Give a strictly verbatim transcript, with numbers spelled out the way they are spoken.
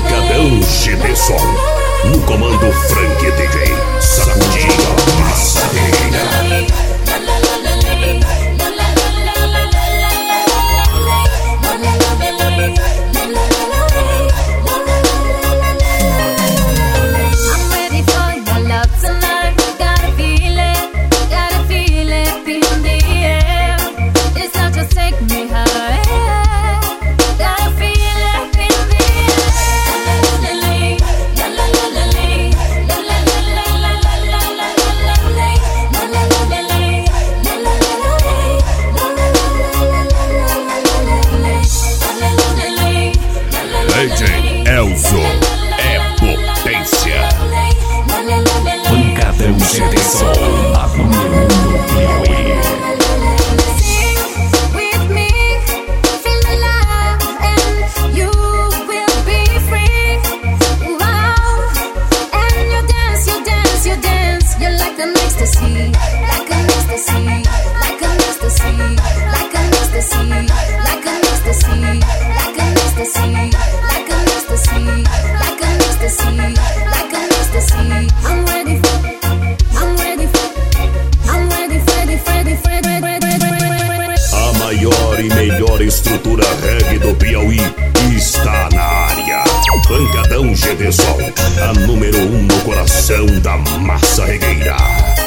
Pancadão G D Som. No comando Frank D J. Sacudindo a passadeira. D J Elzo é potência. Pancadão G D Som, a número um do Piauí. A maior e melhor estrutura reggae do Piauí está na área. Pancadão G D Som, a número um no coração da massa regueira.